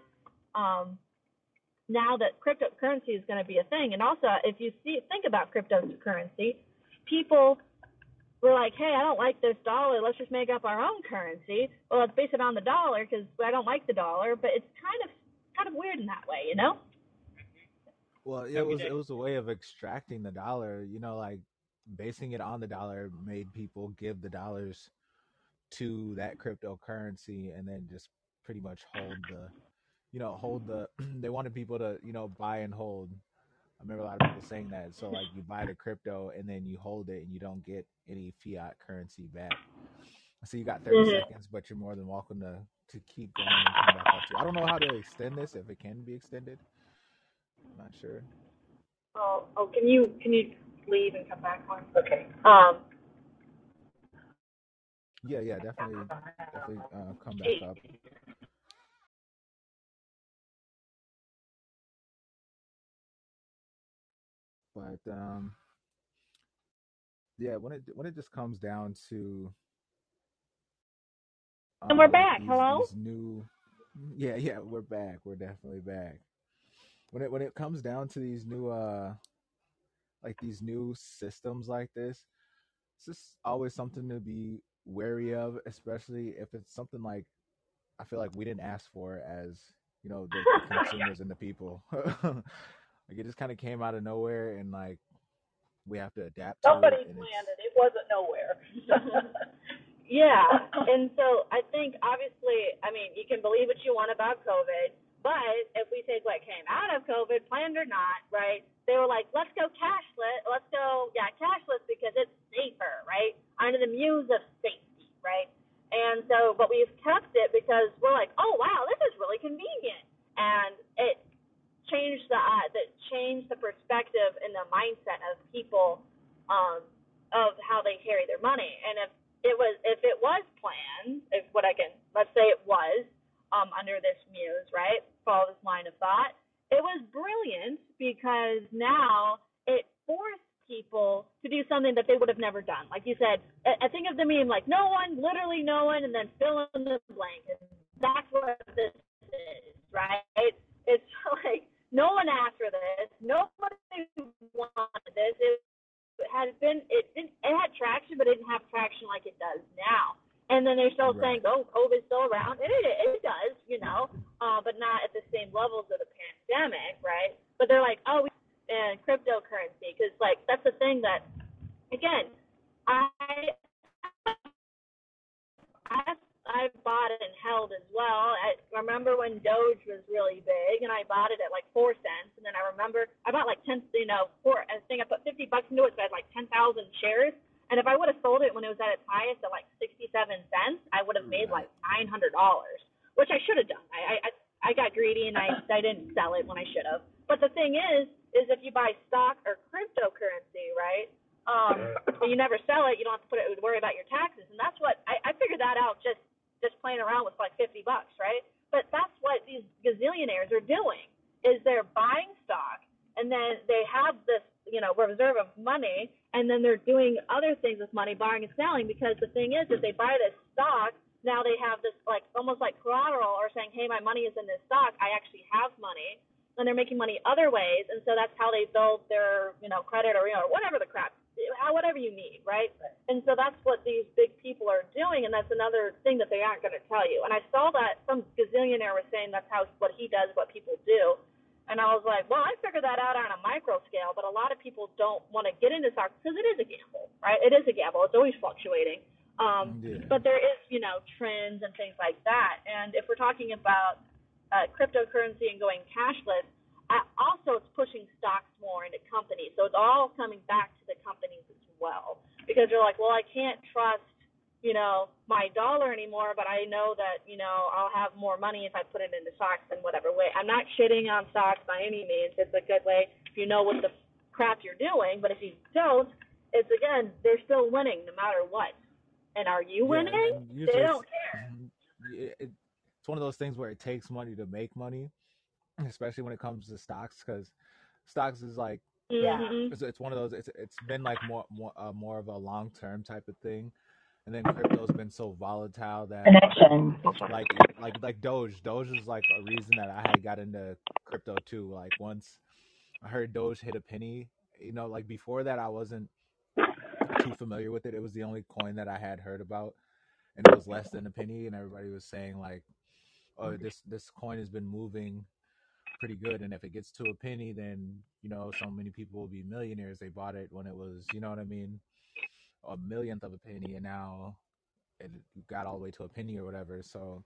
now that cryptocurrency is going to be a thing. And also, if you think about cryptocurrency, people were like, hey, I don't like this dollar. Let's just make up our own currency. Well, let's base it on the dollar because I don't like the dollar. But it's kind of weird in that way, Well, it was a way of extracting the dollar. Like basing it on the dollar made people give the dollars to that cryptocurrency, and then just pretty much hold the they wanted people to buy and hold. I remember a lot of people saying that. So like you buy the crypto and then you hold it and you don't get any fiat currency back. So you got 30 Mm-hmm. seconds, but you're more than welcome to keep going and come back up to. I don't know how to extend this, if it can be extended. I'm not sure. Can you leave and come back one? Okay. Yeah, yeah, definitely come back up. But yeah, when it just comes down to And we're like back. Hello. these new, yeah, yeah, we're back. We're definitely back. When it comes down to these new like these new systems like this, it's just always something to be wary of, especially if it's something like I feel like we didn't ask for as the consumers and the people. Like it just kind of came out of nowhere, and like we have to adapt to it, Somebody and it's planned it. It wasn't nowhere. Yeah, and so I think obviously, I mean, you can believe what you want about COVID, but if we take what came out of COVID, planned or not, right? They were like, let's go cashless. Let's go, yeah, cashless because it's safer, right? Under the muse of safety, right? And so, but we've kept it because we're like, oh wow, this is really convenient, and it changed the perspective and the mindset of people, of how they carry their money. And if it was planned, let's say it was, under this muse, right? Follow this line of thought. It was brilliant because now it forced people to do something that they would have never done. Like you said, I think of the meme like no one, literally no one, and then fill in the blank. And that's what this is, right? It's like no one asked for this. Nobody wanted this. It had traction, but it didn't have traction like it does now. And then they're still saying, oh, COVID's still around. It does, but not at the same levels of the pandemic, right? But they're like, oh, and cryptocurrency, because like that's the thing that, again, I bought it and held as well. I remember when Doge was really big, and I bought it at like 4 cents. And then I remember I bought like 10, I think I put $50 into it, so I had like 10,000 shares. And if I would have sold it when it was at its highest at like 67 cents, I would have made like $900, which I should have done. I got greedy and I didn't sell it when I should have. But the thing is if you buy stock or cryptocurrency, right? And you never sell it, you don't have to worry about your taxes. And that's what I figured that out just playing around with like $50, right? But that's what these gazillionaires are doing, is they're buying stock, and then they have this, reserve of money, and then they're doing other things with money, buying and selling, because the thing is, if they buy this stock, now they have this like almost like collateral, or saying, hey, my money is in this stock, I actually have money, and they're making money other ways, and so that's how they build their, credit, or, whatever the crap, whatever you need, right? And so that's what these big people are doing, and that's another thing that they aren't going to tell you. And I saw that some gazillionaire was saying that's what he does, what people do. And I was like, well, I figured that out on a micro scale, but a lot of people don't want to get into stocks because it is a gamble, right? It is a gamble. It's always fluctuating. But there is, trends and things like that. And if we're talking about cryptocurrency and going cashless, also it's pushing stocks more into companies. So it's all coming back to the companies as well, because they're like, well, I can't trust, my dollar anymore, but I know that, I'll have more money if I put it into stocks in whatever way. I'm not shitting on stocks by any means. It's a good way if you know what the crap you're doing, but if you don't, it's, again, they're still winning no matter what. And are you winning? They don't care. It's one of those things where it takes money to make money, especially when it comes to stocks, because stocks is like, it's one of those, it's been like more of a long-term type of thing. And then crypto's been so volatile that like Doge is like a reason that I had got into crypto too. Like once I heard Doge hit a penny, like before that I wasn't too familiar with it. It was the only coin that I had heard about, and it was less than a penny, and everybody was saying like, oh, this coin has been moving pretty good, and if it gets to a penny, then so many people will be millionaires. They bought it when it was, a millionth of a penny, and now it got all the way to a penny or whatever. So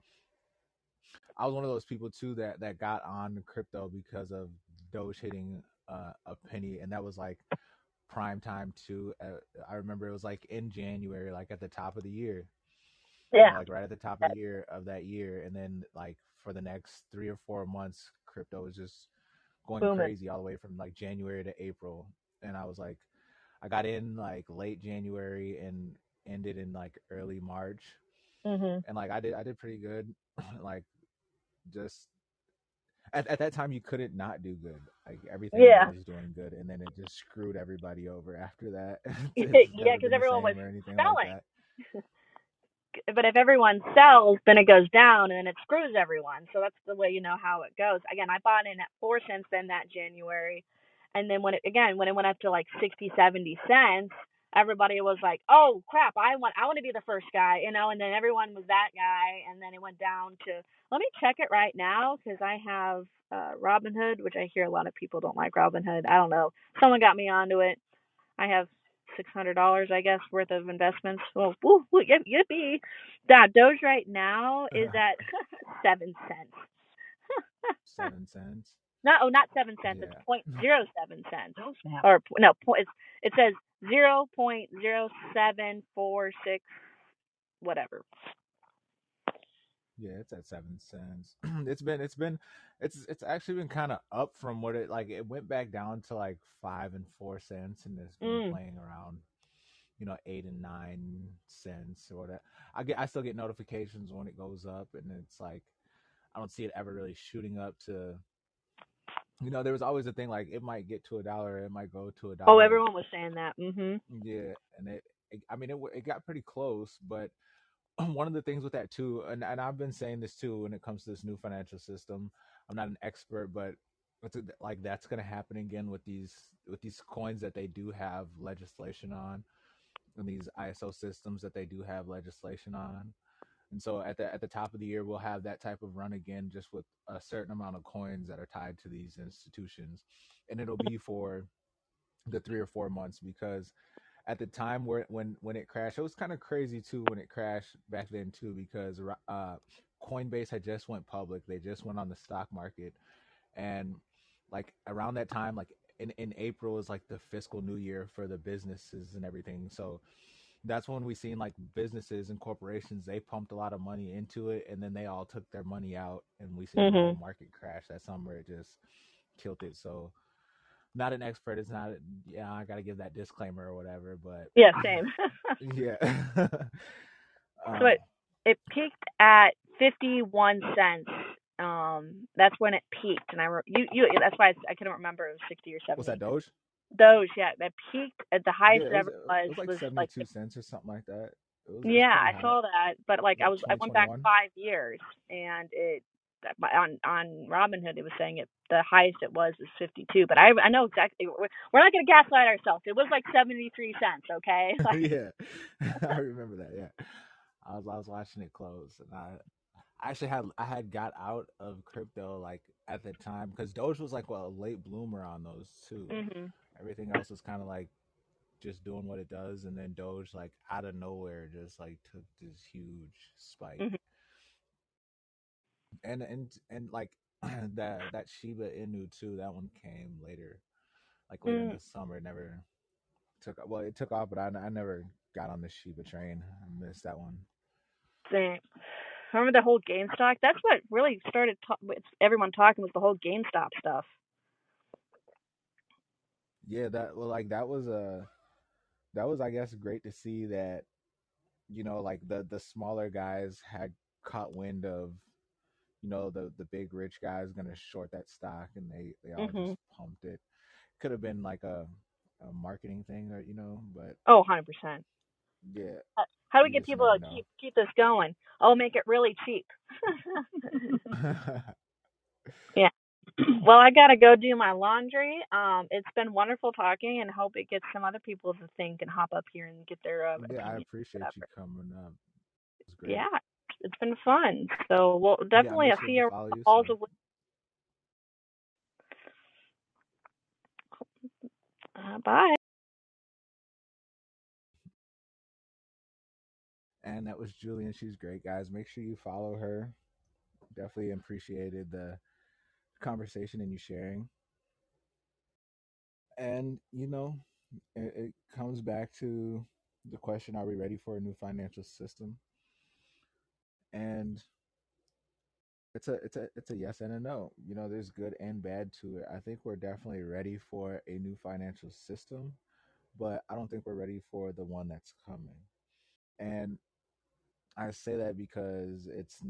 I was one of those people too that got on crypto because of Doge hitting a penny, and that was like prime time too. I remember it was like in January, like at the top of the year. Yeah. Like right at the top of the year of that year, and then like for the next 3 or 4 months, crypto was just going crazy all the way from like January to April. And I was like, I got in like late January and ended in like early March. And like I did pretty good. Like just at that time you couldn't not do good. Like everything was doing good, and then it just screwed everybody over after that. Yeah, because everyone was selling. Like but if everyone sells, then it goes down, and then it screws everyone. So that's the way how it goes. Again, I bought in at 4 cents then that January, and then when it went up to like 60, 70 cents, everybody was like, "Oh crap! I want to be the first guy," and then everyone was that guy, and then it went down to. Let me check it right now because I have Robinhood, which I hear a lot of people don't like Robinhood. I don't know. Someone got me onto it. I have $600, I guess, worth of investments. Well, yippee! That Doge right now is at 7 cents. 7 cents? No, not 7 cents. Yeah. It's 0.07 cents. Or no, it says 0.0746 whatever. Yeah, it's at 7 cents. It's actually been kind of up from what it went back down to like 5 and 4 cents, and it's been Mm. playing around 8 and 9 cents or whatever. I still get notifications when it goes up, and it's like I don't see it ever really shooting up to. There was always a thing like it might get to $1, it might go to a Oh, dollar. everyone was saying that. Mhm. Yeah, and I mean, it got pretty close, but one of the things with that too, and I've been saying this too when it comes to this new financial system. I'm not an expert, but like that's going to happen again with these coins that they do have legislation on, and these ISO systems that they do have legislation on. And so at the top of the year, we'll have that type of run again, just with a certain amount of coins that are tied to these institutions, and it'll be for the 3 or 4 months because at the time when it crashed, it was kind of crazy too when it crashed back then too because Coinbase had just went public. They just went on the stock market, and like around that time, like in April is like the fiscal new year for the businesses and everything. So that's when we seen like businesses and corporations, they pumped a lot of money into it, and then they all took their money out, and we seen the whole Mhm. market crash that summer. It just killed it. So not an expert. It's not. Yeah, I got to give that disclaimer or whatever. But Yeah, same. yeah, So um, it peaked at 51 cents. That's when it peaked, and you that's why I couldn't remember it was 60 or what's that 70. Doge? Those, yeah, that peaked at the highest Yeah, it ever it was like was like 72 cents or something like that. It was yeah, pretty I high. saw that, but like Like I went back 2021. 5 years, and it on Robinhood it was saying it the highest it was 52, but I know exactly we're not gonna gaslight ourselves. It was like 73 cents, okay? Like Yeah, I remember that. Yeah, I was watching it close, and I actually had got out of crypto like at the time because Doge was like a late bloomer on those too. mhm. Everything else was kind of like just doing what it does, and then Doge like out of nowhere just like took this huge spike, Mhm. and like that Shiba Inu too. That one came later, like later in Mm, the summer. It never took well, it took off, but I never got on the Shiba train. I missed that one. same. Remember the whole GameStop? That's what really started with everyone talking was the whole GameStop stuff. Yeah, that was I guess great to see that like the smaller guys had caught wind of the big rich guys gonna short that stock, and they all just Mhm. pumped it. Could have been like a marketing thing, or but Oh, 100%. yeah, How do we you get just people never to know. keep this going? Oh, make it really cheap. Yeah. Well, I gotta go do my laundry. It's been wonderful talking, and hope it gets some other people to think and hop up here and get their Yeah, I opinion, appreciate you whatever. coming up. It was great. Yeah, it's been fun. So we'll Yeah, I definitely made I'll sure see to you around follow the you. halls So of. Bye. and that was Julian. She's great, guys. Make sure you follow her. Definitely appreciated the conversation and you sharing. And it comes back to the question: are we ready for a new financial system? And it's a yes and a no. There's good and bad to it. I think we're definitely ready for a new financial system, but I don't think we're ready for the one that's coming. And I say that because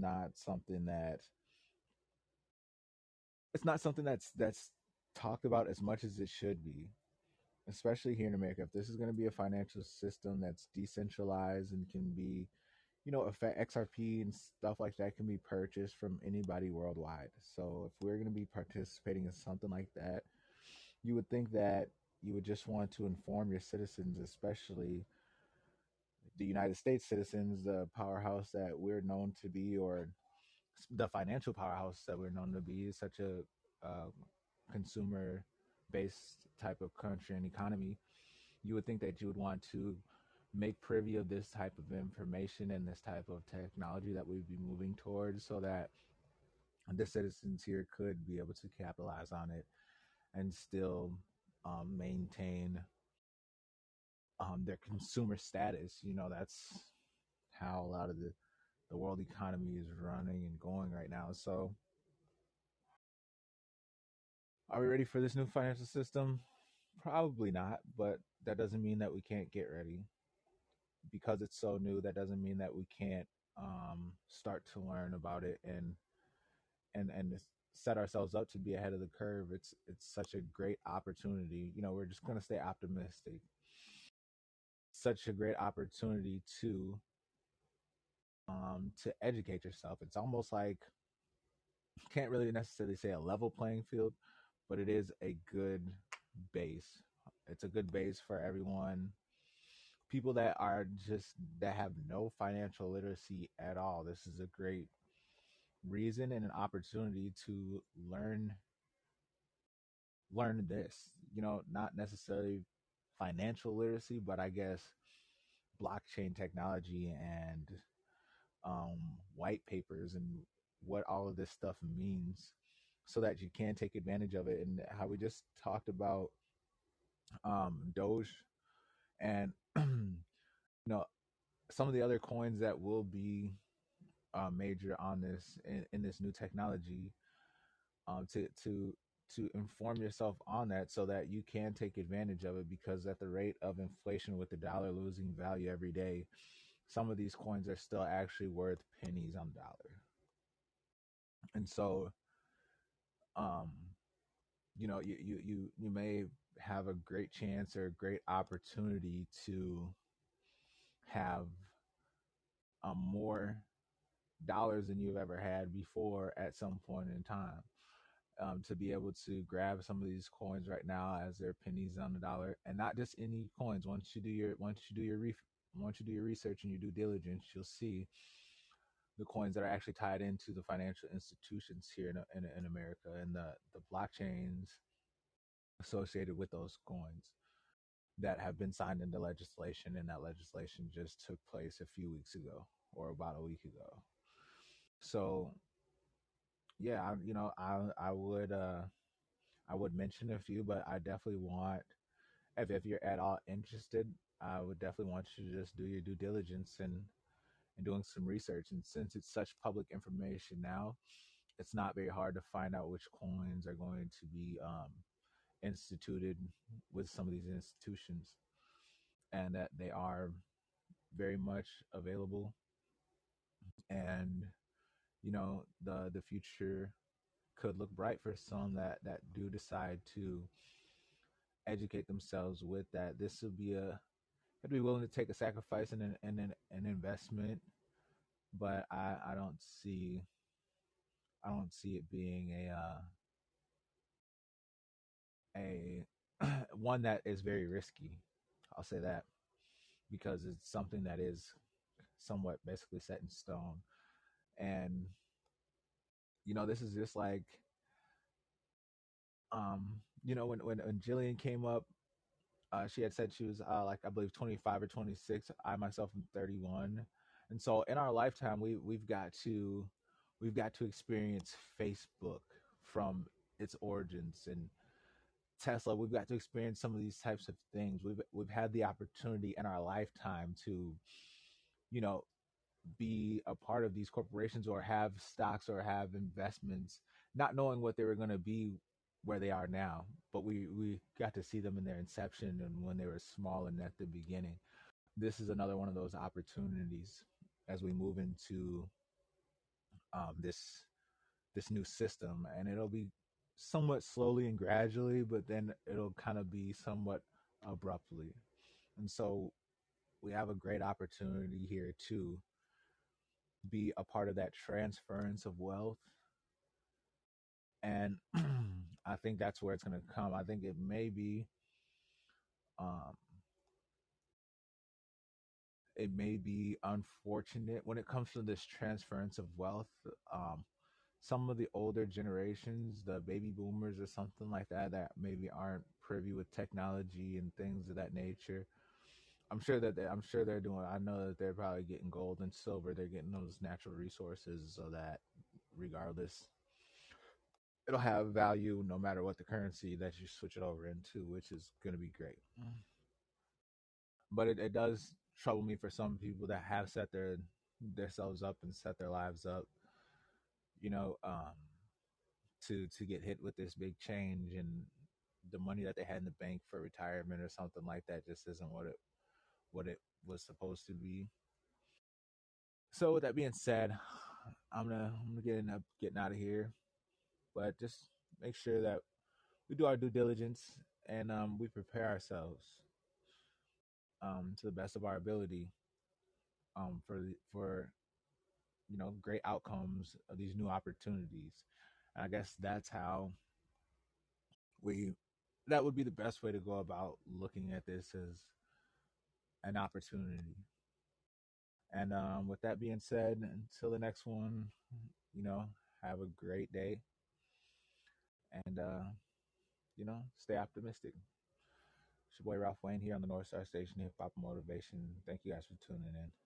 it's not something that's talked about as much as it should be, especially here in America. If this is going to be a financial system that's decentralized and can be, affect XRP and stuff like that can be purchased from anybody worldwide. So if we're going to be participating in something like that, you would think that you would just want to inform your citizens, especially the United States citizens, the powerhouse that we're known to be, or the financial powerhouse that we're known to be, is such a consumer based type of country and economy. You would think that you would want to make privy of this type of information and this type of technology that we'd be moving towards, so that the citizens here could be able to capitalize on it and still maintain their consumer status. That's how a lot of the world economy is running and going right now. So, are we ready for this new financial system? Probably not, but that doesn't mean that we can't get ready. Because it's so new, that doesn't mean that we can't start to learn about it and set ourselves up to be ahead of the curve. It's such a great opportunity. We're just gonna stay optimistic. Such a great opportunity to educate yourself. It's almost like, can't really necessarily say a level playing field, but it is a good base. It's a good base for everyone. People that have no financial literacy at all. This is a great reason and an opportunity to learn this. Not necessarily financial literacy, but I guess blockchain technology and um, white papers and what all of this stuff means, so that you can take advantage of it. And how we just talked about Doge and know some of the other coins that will be major on this in this new technology, to inform yourself on that so that you can take advantage of it, because at the rate of inflation with the dollar losing value every day, some of these coins are still actually worth pennies on the dollar. And so um you may have a great chance or a great opportunity to have more dollars than you've ever had before at some point in time. To be able to grab some of these coins right now as they're pennies on the dollar, and not just any coins. Once you do your research and your due diligence, you'll see the coins that are actually tied into the financial institutions here in America, and the blockchains associated with those coins that have been signed into legislation, and that legislation just took place a few weeks ago or about a week ago. So yeah, I would mention a few, but I definitely want, if you're at all interested, I would definitely want you to just do your due diligence and doing some research. And since it's such public information now, it's not very hard to find out which coins are going to be instituted with some of these institutions, and that they are very much available. And the future could look bright for some that do decide to educate themselves with that. This would be I'd be willing to take a sacrifice and an investment, but I don't see it being a one that is very risky. I'll say that, because it's something that is somewhat basically set in stone. And this is just like, when Jillian came up, she had said she was like, I believe, 25 or 26. I myself am 31, and so in our lifetime we've got to experience Facebook from its origins, and Tesla. We've got to experience some of these types of things. We've had the opportunity in our lifetime to, you know, be a part of these corporations or have stocks or have investments, not knowing what they were going to be where they are now. But we got to see them in their inception and when they were small and at the beginning. This is another one of those opportunities as we move into this new system, and it'll be somewhat slowly and gradually, but then it'll kind of be somewhat abruptly. And so we have a great opportunity here to be a part of that transference of wealth. And I think that's where it's going to come. I think um, it may be unfortunate when it comes to this transference of wealth. Um, some of the older generations, the baby boomers or something like that maybe aren't privy with technology and things of that nature. I'm sure they're doing. I know that they're probably getting gold and silver. They're getting those natural resources, so that regardless, it'll have value no matter what the currency that you switch it over into, which is going to be great. but it does trouble me for some people that have set themselves up and set their lives up, you know, to get hit with this big change, and the money that they had in the bank for retirement or something like that just isn't what it was supposed to be. So with that being said, I'm gonna getting out of here, but just make sure that we do our due diligence, and we prepare ourselves to the best of our ability for great outcomes of these new opportunities. And I guess that's how we that would be the best way to go about looking at this as an opportunity. And with that being said, until the next one, you know, have a great day, and stay optimistic. It's your boy Ralph Wayne here on the North Star Station Hip Hop Motivation. Thank you guys for tuning in.